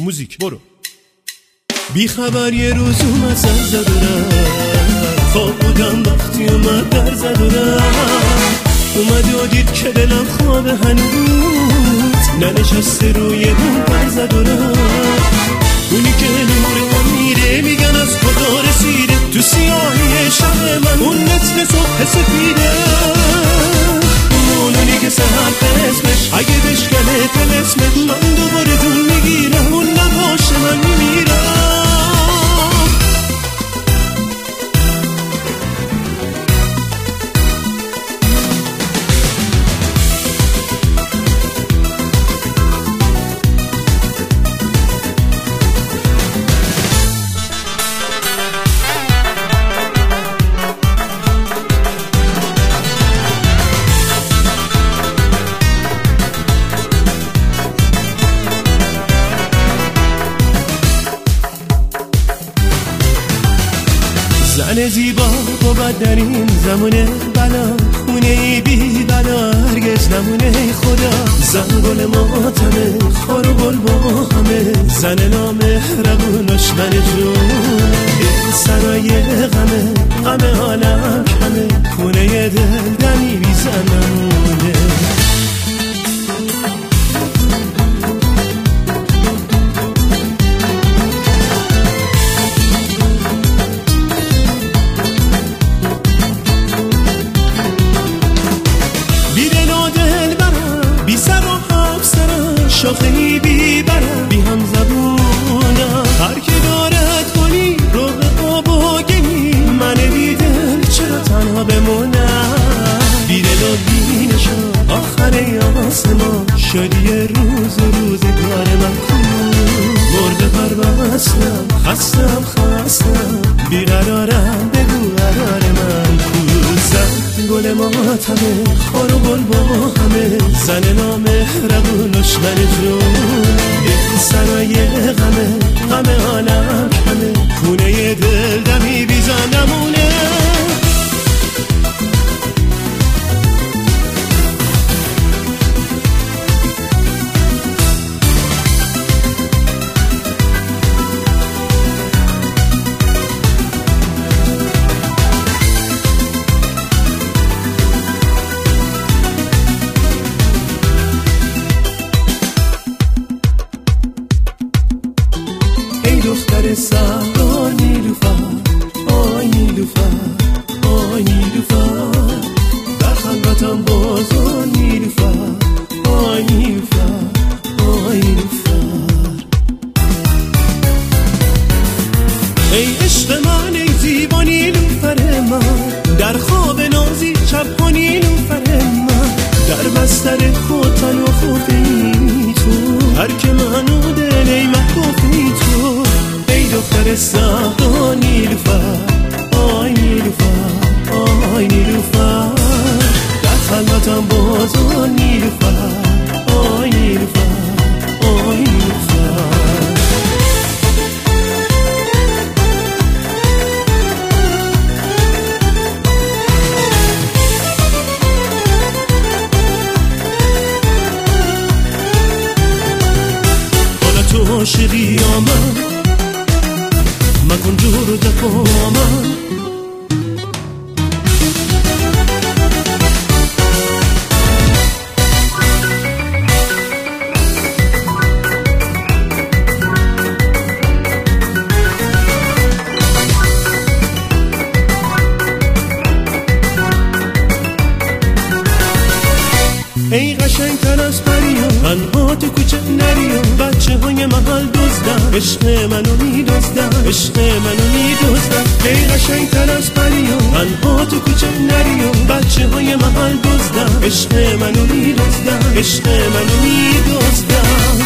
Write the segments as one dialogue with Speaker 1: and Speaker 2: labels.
Speaker 1: موزیک برو. بی خبر یه روز اومد زن زد و رفت، خواب بودم وقتی اومد در زد و رفت. اومد و دید که دلم خواب هنوز ننشسته روی اون پر زد و رفت. اونی که نور من میره میگن از خدا رسیده، تو سیاهی شب من اون مثل صبح سپیده. اونی که سهر اسمش اگه بشکنه تلسمش، من دوباره دون میگیرم اون نباشه من میمیرم. زن زیبا بود در این زمونه بلا، خونه بی بلا هرگز نمونه خدا. زن گل ماتمه خار و گل با همه، زن نامهربونش من جونه. سرای غمه غم عالم کمه، خونه دل دمی بی زن نمونه. شاخهی بی برم بی هم زبونم، هر که دارد کنی رو به آب و گلی. من بیدل چرا تنها بمونم، بیدل و بی نشان آخر آسمان. شدی روز و روزگار من کو، مرده پروستم خستم بیقرارم بگو قرار من کو. زن گل ماتمه خار و گل با همه، زن نامهربونش من جون. سرای غم عالم کمه، خونه دل دمی بی زن نمونه. دختر سهرا نیلوفر، آی نیلوفر، آی نیلوفر. در خلوتم بازا نیلوفر، آی نیلوفر، آی نیلوفر. ای عشق من ای زیبا نیلوفر من، در خواب نازی شب ها نیلوفر من. در بستر خود تن و خوفی تو، هر که منو دل ای محبوبی تو. دختر سهرا نیلوفر، آی نیلوفر، آی نیلوفر. در خلوتم بازا نیلوفر، آی نیلوفر، آی نیلوفر. حالا تو عاشقی یا من، مکن جور و دفا من. ای قشنگ تر از پریا، تنها تو کوچه نریا. بچه های محل دزدن، عشق منو میدزدن، عشق منو میدزدن. ای قشنگ تر از پریا، تنها تو کوچه نریا. بچه های محل دزدن، عشق منو میدزدن، عشق منو میدزدن.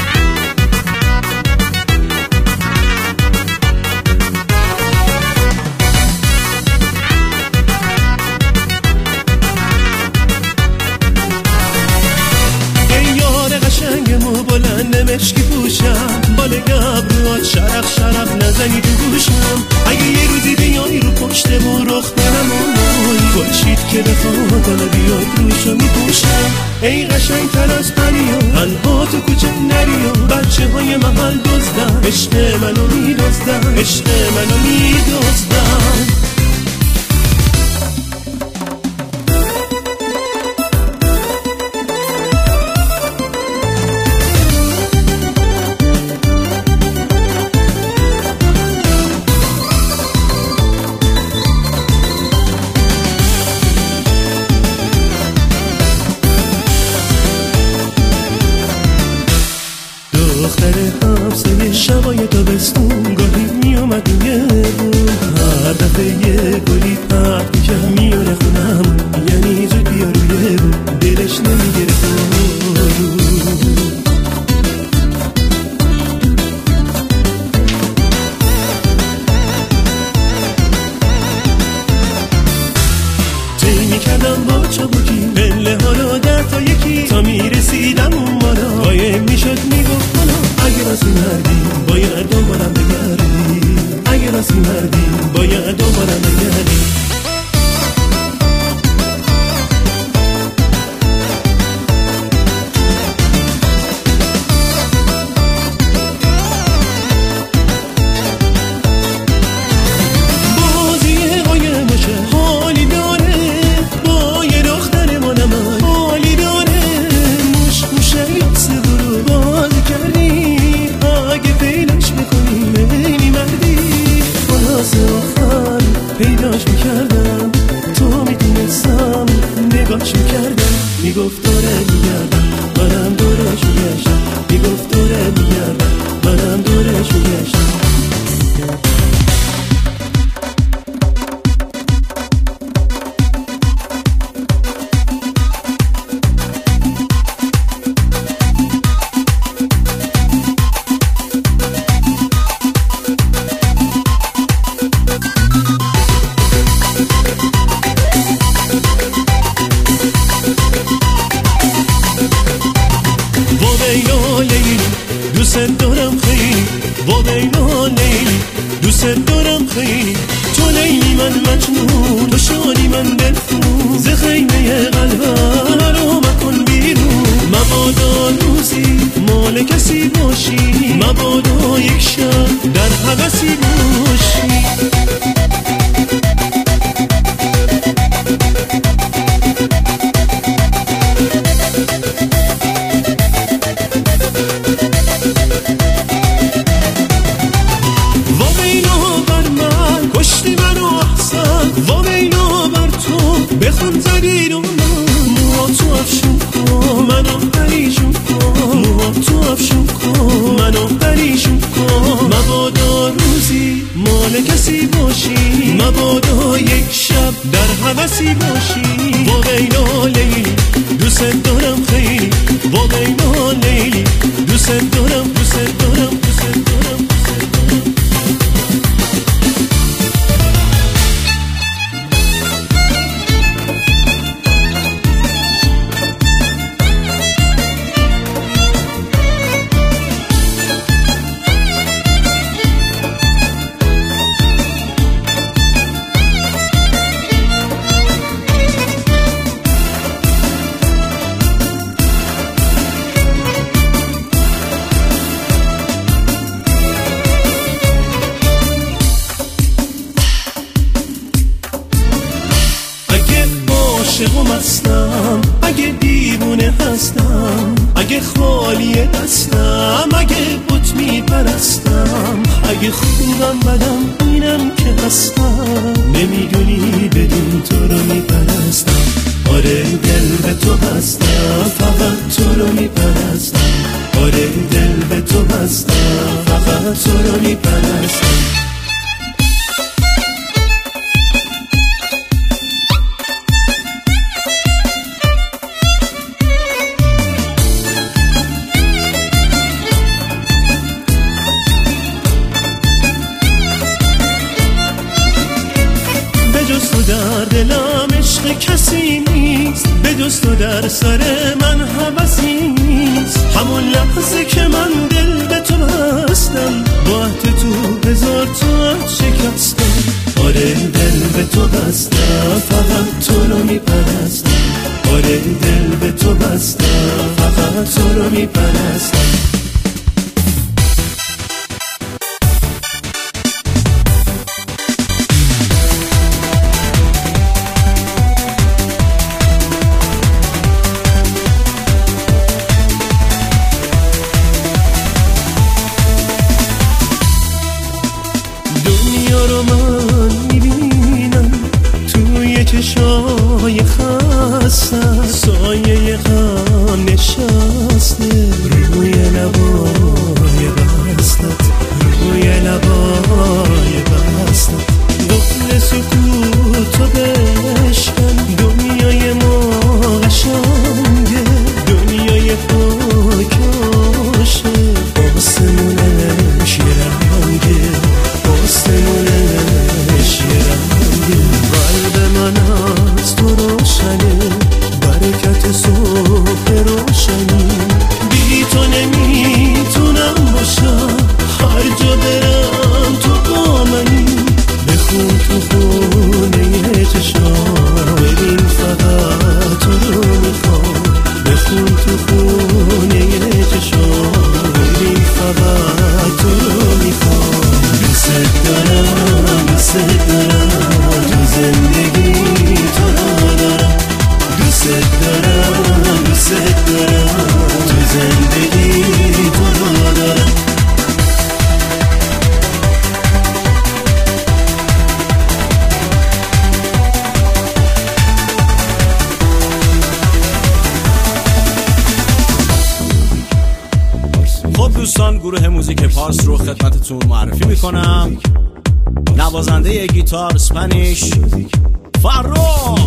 Speaker 1: بلند مشکی پوشم، بال گبروات شرق نزنی تو گوشم. اگه یه روزی بیای رو پشت و رخ برمون، خورشید که بخواد حالا بیاد روشو میپوشم. ای قشنگ تر از پریا، تنها تو کوچه نری و بچه های محل دزدن، عشق منو میدزدن، عشق منو میدزدن. دختر همسایه شبای تابستون گاهی میومد روی بون، هر دفعه یه گلی پرد میکرد میاره خونم، یعنی زود بیا روی بون، دلش نمیگره طی میکردم با چابوکی پله ها رو در تا یکی تا میرسیدم اون بالا، قایم میشد میگفت اگه راستی مردی باید دوبارم بگردی، اگه راستی مردی باید دوبارم بگردی. بازی قایمشه حالی داره با یه دختر مانم، حالی داره موش موشه یکسه برو بازی کردی، اگه پیداش میکنی میلی مردی. خلاص آخر پیداش میکردم، تو میدونستم نگاش میکردم، میگفت داره میگردم منم دورش میگشتم، میگفت داره میگردم منم دورش میگشتم. دوست دارم خیلی با بینا لیلی، دوست دارم خیلی تو لیلی من مجنون، تو شادی من دلخون، ز خیمه قلبم رو مکن بیرون. مبادا روزی مال کسی باشی، مبادا یک شب در هوسی باشی. بخون زدید و موها تو افشون کن منو پریشون کن، موها تو افشون کن منو پریشون کن. مبادا روزی مال کسی باشی، مبادا یک شب در هوسی باشی. با بینا لیلی دوست دارم خیلی، با بینا لیلی دوست دارم دوست دارم دوست دارم. عاشق و مستم، اگه دیوونه هستم، اگه خالی دستم، اگه بت میپرستم، اگه خوبم بدم اینم که هستم، نمیدونی بدون تو رو میپرستم. آره دل به تو هستم، فقط تو رو میپرستم. آره دل به تو هستم، فقط تو رو میپرستم. در دلم عشق کسی نیست، به جز تو در سر من هوسی نیست. همون لحظه که من دل به تو بستم، با عهد تو هزار تا شکستم. آره دل به تو بستم، فقط تو رو میپرستم. آره دل به تو بستم، فقط تو رو میپرستم. دنیا رو من میبینم توی چشای خستم، سایه غم نشسته روی لبای بستت، روی لبای بستت. قفل سکوتو بشکن، دنیای ما قشنگه، دنیای پاک عاشق، آسمونش یه رنگه، آسمونش یه رنگه. قلب من از تو روشنه، برکت صبح روشنی. بی تو نمیتونم باشم، هر جا برم تو با منی. بخون تو خونه چشام، ببین فقط تو رو میخوام. بخون تو خونه چشام، ببین فقط تو رو میخوام. دوست دارم، دوست دارم، تو زندگی تو رو دارم. دوست دارم، دوست دارم، تو زندگی تو رو دارم.
Speaker 2: خب دوستان، گروه موزیک پارس رو خدمتتون معرفی میکنم. نوازنده گیتار اسپانیش فرخ،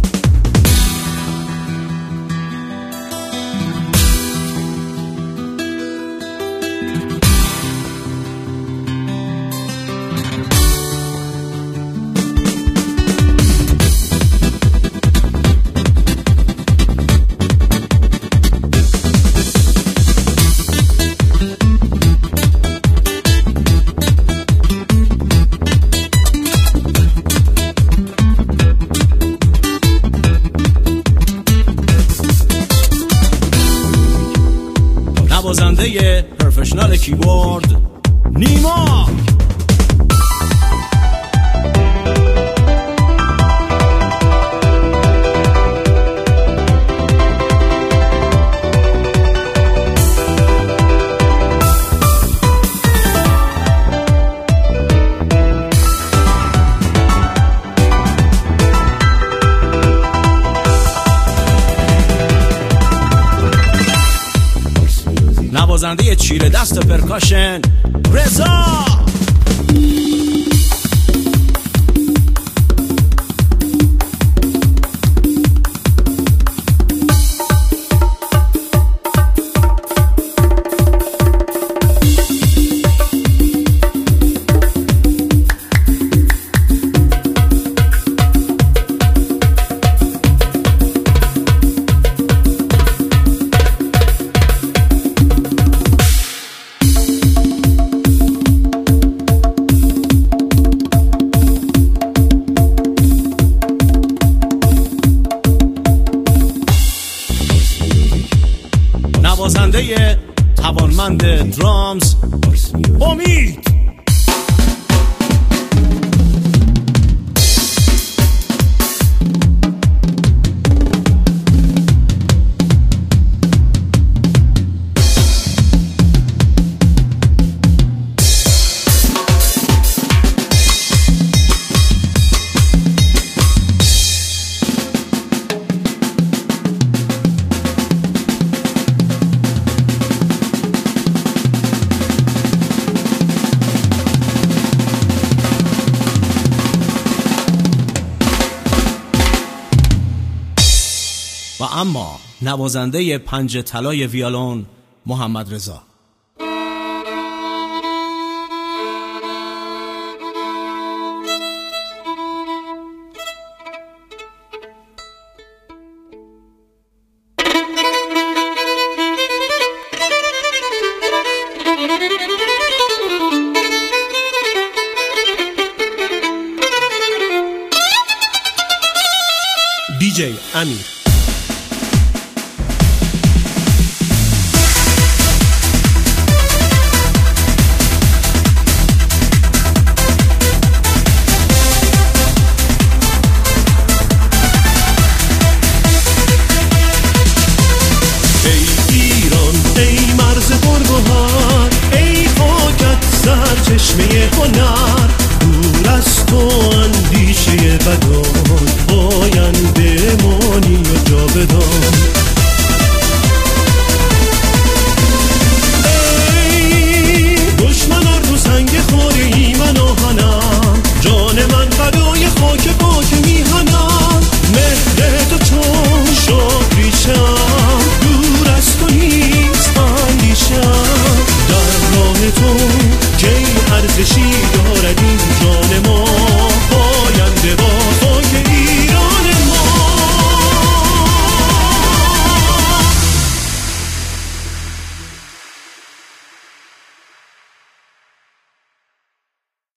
Speaker 2: نوازنده پروفشنال کیبورد نیما. نوازنده چیره دست پرکاشن رضا. نوازنده توانمند درامز امید. و اما نوازنده پنج طلای ویولون محمد رضا.
Speaker 1: DJ امیر. بدو